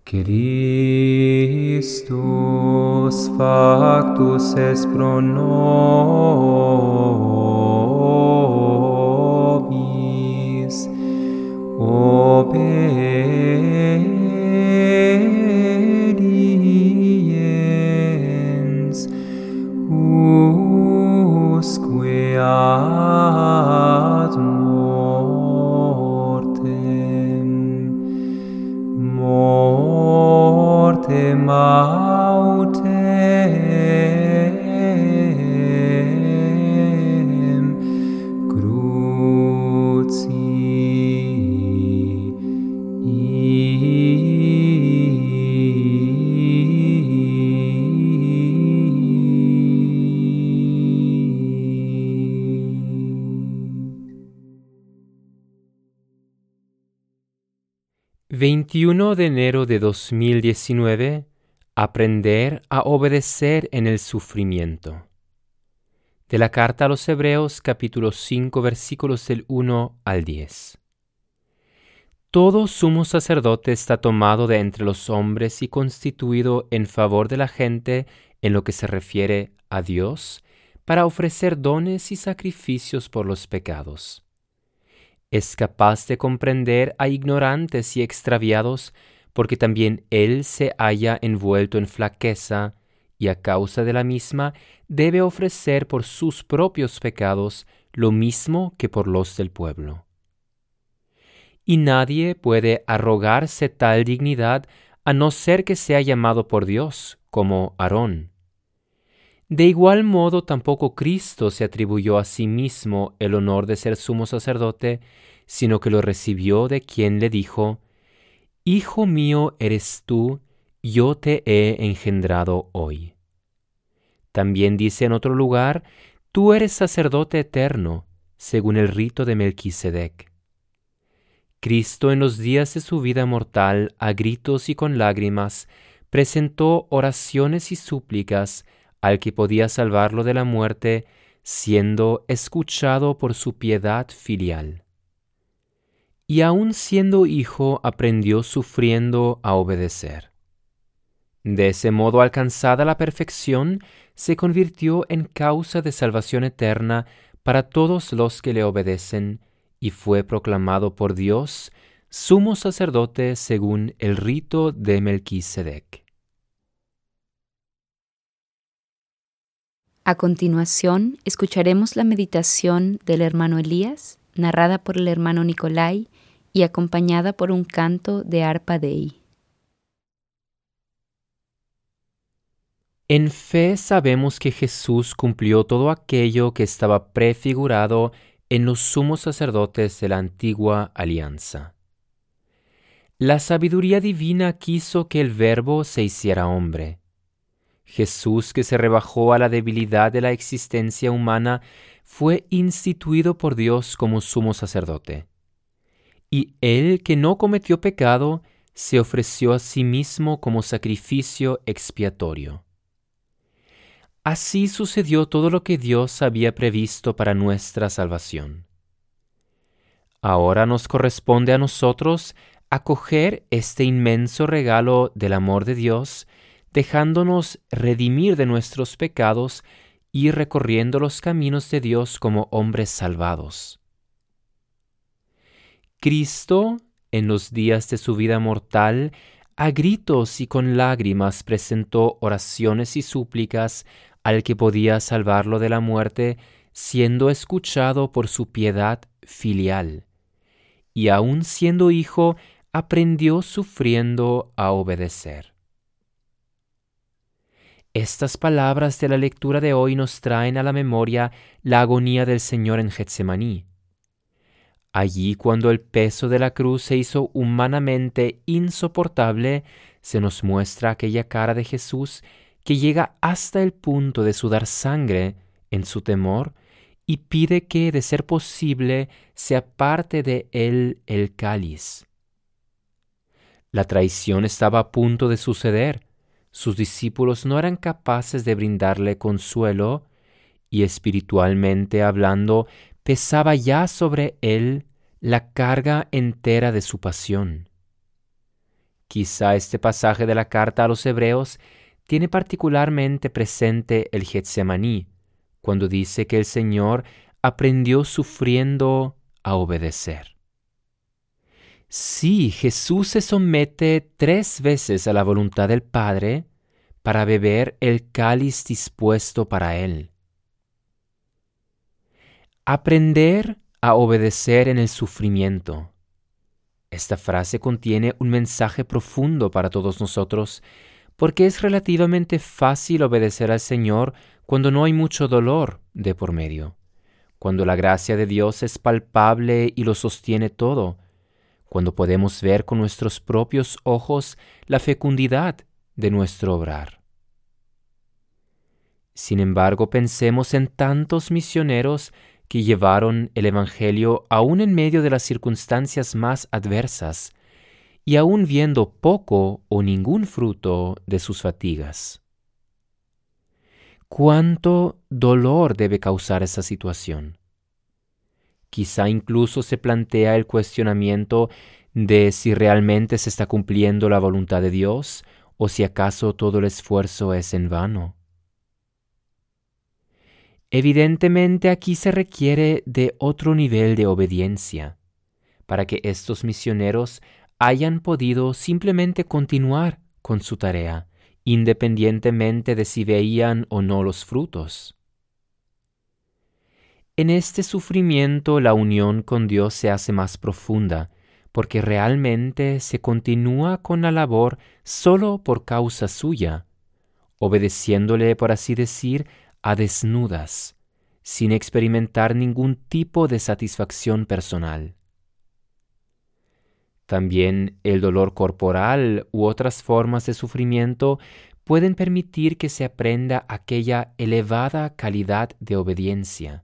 Christus factus est pro nobis, obediens usque ad mortem autem cruci. 21 de enero de 2019. Aprender a obedecer en el sufrimiento. De la carta a los Hebreos, capítulo 5, versículos del 1 al 10. Todo sumo sacerdote está tomado de entre los hombres y constituido en favor de la gente en lo que se refiere a Dios, para ofrecer dones y sacrificios por los pecados. Es capaz de comprender a ignorantes y extraviados, porque también él se halla envuelto en flaqueza, y a causa de la misma debe ofrecer por sus propios pecados lo mismo que por los del pueblo. Y nadie puede arrogarse tal dignidad a no ser que sea llamado por Dios, como Aarón. De igual modo tampoco Cristo se atribuyó a sí mismo el honor de ser sumo sacerdote, sino que lo recibió de quien le dijo: Hijo mío eres tú, yo te he engendrado hoy. También dice en otro lugar: Tú eres sacerdote eterno, según el rito de Melquisedec. Cristo en los días de su vida mortal, a gritos y con lágrimas, presentó oraciones y súplicas al que podía salvarlo de la muerte, siendo escuchado por su piedad filial. Y aun siendo hijo, aprendió sufriendo a obedecer. De ese modo, alcanzada la perfección, se convirtió en causa de salvación eterna para todos los que le obedecen, y fue proclamado por Dios sumo sacerdote según el rito de Melquisedec. A continuación, escucharemos la meditación del hermano Elías, narrada por el hermano Nicolai y acompañada por un canto de arpa Dei. En fe sabemos que Jesús cumplió todo aquello que estaba prefigurado en los sumos sacerdotes de la antigua alianza. La sabiduría divina quiso que el Verbo se hiciera hombre. Jesús, que se rebajó a la debilidad de la existencia humana, fue instituido por Dios como sumo sacerdote. Y Él, que no cometió pecado, se ofreció a sí mismo como sacrificio expiatorio. Así sucedió todo lo que Dios había previsto para nuestra salvación. Ahora nos corresponde a nosotros acoger este inmenso regalo del amor de Dios, dejándonos redimir de nuestros pecados y recorriendo los caminos de Dios como hombres salvados. Cristo, en los días de su vida mortal, a gritos y con lágrimas presentó oraciones y súplicas al que podía salvarlo de la muerte, siendo escuchado por su piedad filial. Y aun siendo hijo, aprendió sufriendo a obedecer. Estas palabras de la lectura de hoy nos traen a la memoria la agonía del Señor en Getsemaní. Allí, cuando el peso de la cruz se hizo humanamente insoportable, se nos muestra aquella cara de Jesús que llega hasta el punto de sudar sangre en su temor y pide que, de ser posible, se aparte de él el cáliz. La traición estaba a punto de suceder. Sus discípulos no eran capaces de brindarle consuelo y, espiritualmente hablando, pesaba ya sobre él la carga entera de su pasión. Quizá este pasaje de la carta a los Hebreos tiene particularmente presente el Getsemaní, cuando dice que el Señor aprendió sufriendo a obedecer. Sí, Jesús se somete 3 veces a la voluntad del Padre para beber el cáliz dispuesto para Él. Aprender a obedecer en el sufrimiento. Esta frase contiene un mensaje profundo para todos nosotros, porque es relativamente fácil obedecer al Señor cuando no hay mucho dolor de por medio, cuando la gracia de Dios es palpable y lo sostiene todo, cuando podemos ver con nuestros propios ojos la fecundidad de nuestro obrar. Sin embargo, pensemos en tantos misioneros que llevaron el Evangelio aún en medio de las circunstancias más adversas y aún viendo poco o ningún fruto de sus fatigas. ¿Cuánto dolor debe causar esa situación? Quizá incluso se plantea el cuestionamiento de si realmente se está cumpliendo la voluntad de Dios o si acaso todo el esfuerzo es en vano. Evidentemente aquí se requiere de otro nivel de obediencia para que estos misioneros hayan podido simplemente continuar con su tarea, independientemente de si veían o no los frutos. En este sufrimiento la unión con Dios se hace más profunda, porque realmente se continúa con la labor solo por causa suya, obedeciéndole, por así decir, a desnudas, sin experimentar ningún tipo de satisfacción personal. También el dolor corporal u otras formas de sufrimiento pueden permitir que se aprenda aquella elevada calidad de obediencia.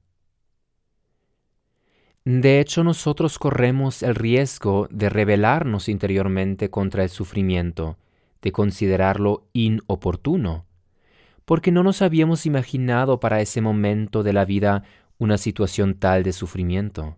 De hecho, nosotros corremos el riesgo de rebelarnos interiormente contra el sufrimiento, de considerarlo inoportuno, porque no nos habíamos imaginado para ese momento de la vida una situación tal de sufrimiento.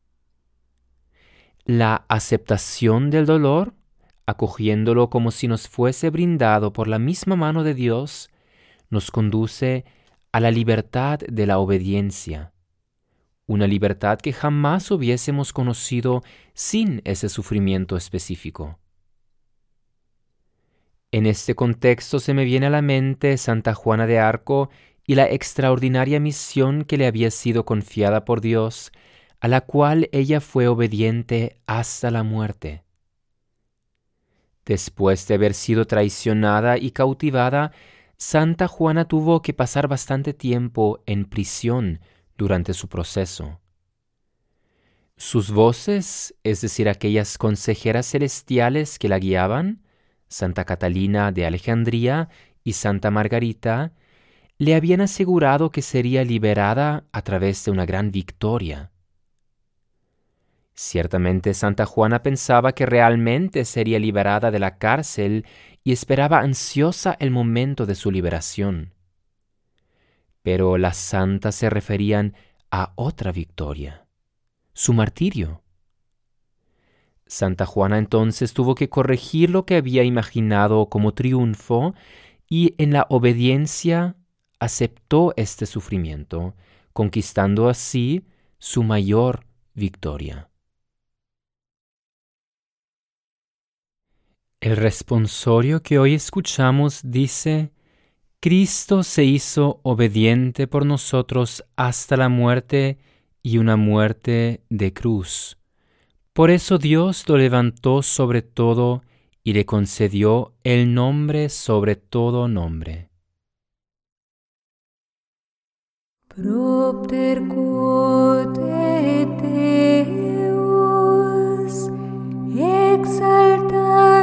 La aceptación del dolor, acogiéndolo como si nos fuese brindado por la misma mano de Dios, nos conduce a la libertad de la obediencia, una libertad que jamás hubiésemos conocido sin ese sufrimiento específico. En este contexto se me viene a la mente Santa Juana de Arco y la extraordinaria misión que le había sido confiada por Dios, a la cual ella fue obediente hasta la muerte. Después de haber sido traicionada y cautivada, Santa Juana tuvo que pasar bastante tiempo en prisión durante su proceso. Sus voces, es decir, aquellas consejeras celestiales que la guiaban, Santa Catalina de Alejandría y Santa Margarita, le habían asegurado que sería liberada a través de una gran victoria. Ciertamente Santa Juana pensaba que realmente sería liberada de la cárcel y esperaba ansiosa el momento de su liberación. Pero las santas se referían a otra victoria, su martirio. Santa Juana entonces tuvo que corregir lo que había imaginado como triunfo y en la obediencia aceptó este sufrimiento, conquistando así su mayor victoria. El responsorio que hoy escuchamos dice: Cristo se hizo obediente por nosotros hasta la muerte y una muerte de cruz. Por eso Dios lo levantó sobre todo y le concedió el nombre sobre todo nombre. Propter quote Deus exaltat